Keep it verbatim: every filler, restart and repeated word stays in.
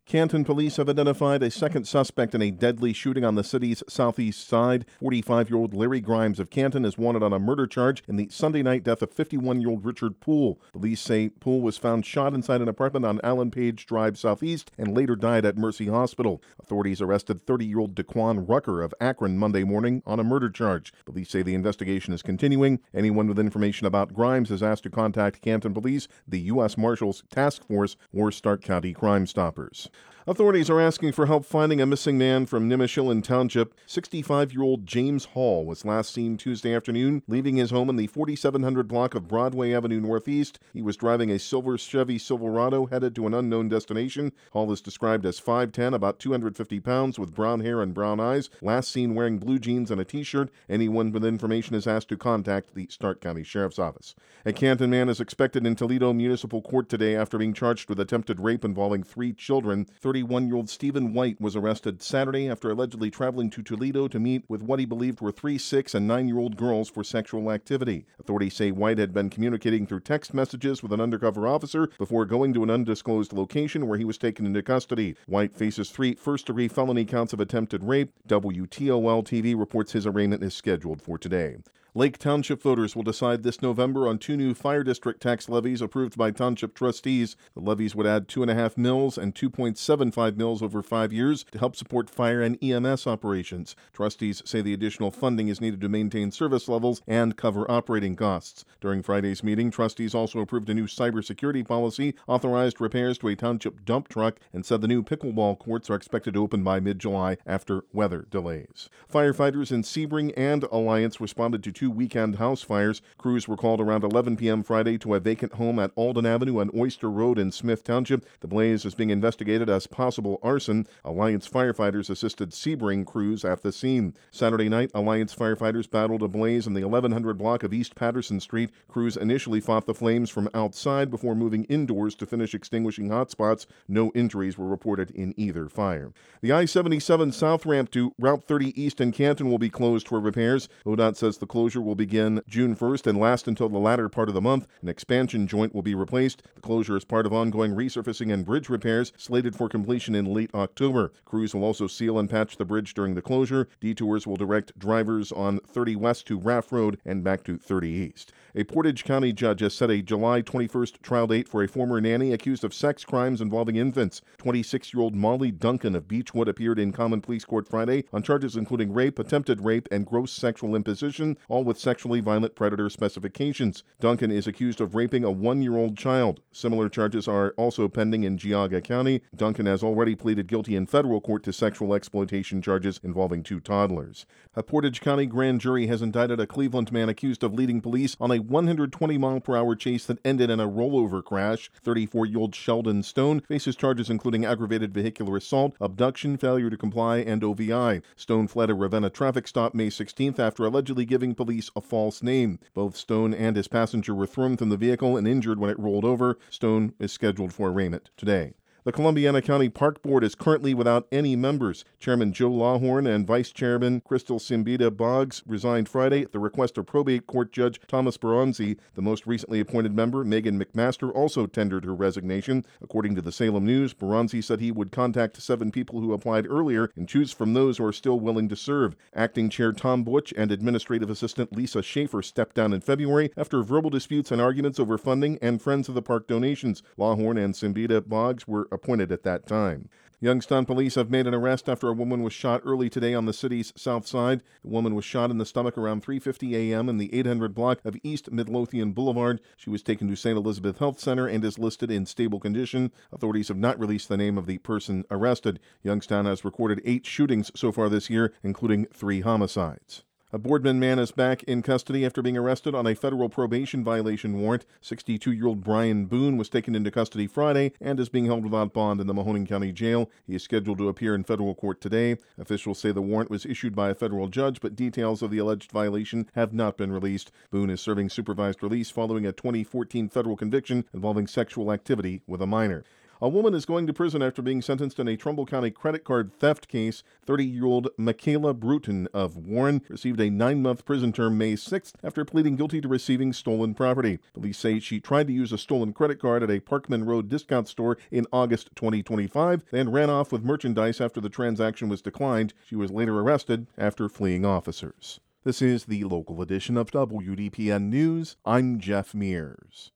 Canton police have identified a second suspect in a deadly shooting on the city's southeast side. forty-five-year-old Larry Grimes of Canton is wanted on a murder charge in the Sunday night death of fifty-one-year-old Richard Poole. Police say Poole was found shot inside an apartment on Allen Page Drive Southeast and later died at Mercy Hospital. Authorities arrested thirty-year-old Daquan Rucker of Akron Monday morning on a murder charge. Police say the investigation is continuing. Anyone with information about Grimes is asked to contact Canton Police, the U S Marshals Task Force, or Stark County Crime Stoppers. Authorities are asking for help finding a missing man from Nimishillen Township. sixty-five-year-old James Hall was last seen Tuesday afternoon leaving his home in the forty-seven hundred block of Broadway Avenue Northeast. He was driving a silver Chevy Silverado headed to an unknown destination. Hall is described as five ten, about two hundred fifty pounds, with brown hair and brown eyes. Last seen wearing blue jeans and a t-shirt. Anyone with information is asked to contact the Stark County Sheriff's Office. A Canton man is expected in Toledo Municipal Court today after being charged with attempted rape involving three children. thirty-one-year-old Stephen White was arrested Saturday after allegedly traveling to Toledo to meet with what he believed were three, six, and nine-year-old girls for sexual activity. Authorities say White had been communicating through text messages with an undercover officer before going to an undisclosed location where he was taken into custody. White faces three first-degree felony counts of attempted rape. W T O L T V reports his arraignment is scheduled for today. Lake Township voters will decide this November on two new fire district tax levies approved by township trustees. The levies would add two point five mils and two point seven five mils over five years to help support fire and E M S operations. Trustees say the additional funding is needed to maintain service levels and cover operating costs. During Friday's meeting, trustees also approved a new cybersecurity policy, authorized repairs to a township dump truck, and said the new pickleball courts are expected to open by mid-July after weather delays. Firefighters in Sebring and Alliance responded to two weekend house fires. Crews were called around eleven p.m. Friday to a vacant home at Alden Avenue and Oyster Road in Smith Township. The blaze is being investigated as possible arson. Alliance firefighters assisted Sebring crews at the scene. Saturday night, Alliance firefighters battled a blaze in the eleven hundred block of East Patterson Street. Crews initially fought the flames from outside before moving indoors to finish extinguishing hotspots. No injuries were reported in either fire. The I seventy-seven South ramp to Route thirty East in Canton will be closed for repairs. O D O T says the closure will begin June first and last until the latter part of the month. An expansion joint will be replaced. The closure is part of ongoing resurfacing and bridge repairs slated for completion in late October. Crews will also seal and patch the bridge during the closure. Detours will direct drivers on thirty West to Raft Road and back to thirty East. A Portage County judge has set a July twenty-first trial date for a former nanny accused of sex crimes involving infants. twenty-six-year-old Molly Duncan of Beechwood appeared in Common Pleas Court Friday on charges including rape, attempted rape, and gross sexual imposition, all with sexually violent predator specifications. Duncan is accused of raping a one-year-old child. Similar charges are also pending in Geauga County. Duncan has already pleaded guilty in federal court to sexual exploitation charges involving two toddlers. A Portage County grand jury has indicted a Cleveland man accused of leading police on a one hundred twenty mile per hour chase that ended in a rollover crash. thirty-four-year-old Sheldon Stone faces charges including aggravated vehicular assault, abduction, failure to comply, and O V I. Stone fled a Ravenna traffic stop May sixteenth after allegedly giving police a false name. Both Stone and his passenger were thrown from the vehicle and injured when it rolled over. Stone is scheduled for arraignment today. The Columbiana County Park Board is currently without any members. Chairman Joe Lawhorn and Vice Chairman Crystal Simbita Boggs resigned Friday at the request of probate court judge Thomas Baronzi. The most recently appointed member, Megan McMaster, also tendered her resignation. According to the Salem News, Baronzi said he would contact seven people who applied earlier and choose from those who are still willing to serve. Acting Chair Tom Butch and Administrative Assistant Lisa Schaefer stepped down in February after verbal disputes and arguments over funding and Friends of the Park donations. Lawhorn and Simbita Boggs were appointed at that time. Youngstown police have made an arrest after a woman was shot early today on the city's south side. The woman was shot in the stomach around three fifty a.m. in the eight hundred block of East Midlothian Boulevard. She was taken to Saint Elizabeth Health Center and is listed in stable condition. Authorities have not released the name of the person arrested. Youngstown has recorded eight shootings so far this year, including three homicides. A Boardman man is back in custody after being arrested on a federal probation violation warrant. sixty-two-year-old Brian Boone was taken into custody Friday and is being held without bond in the Mahoning County Jail. He is scheduled to appear in federal court today. Officials say the warrant was issued by a federal judge, but details of the alleged violation have not been released. Boone is serving supervised release following a twenty fourteen federal conviction involving sexual activity with a minor. A woman is going to prison after being sentenced in a Trumbull County credit card theft case. thirty-year-old Michaela Bruton of Warren received a nine-month prison term May sixth after pleading guilty to receiving stolen property. Police say she tried to use a stolen credit card at a Parkman Road discount store in August twenty twenty-five, then ran off with merchandise after the transaction was declined. She was later arrested after fleeing officers. This is the local edition of W D P N News. I'm Jeff Mears.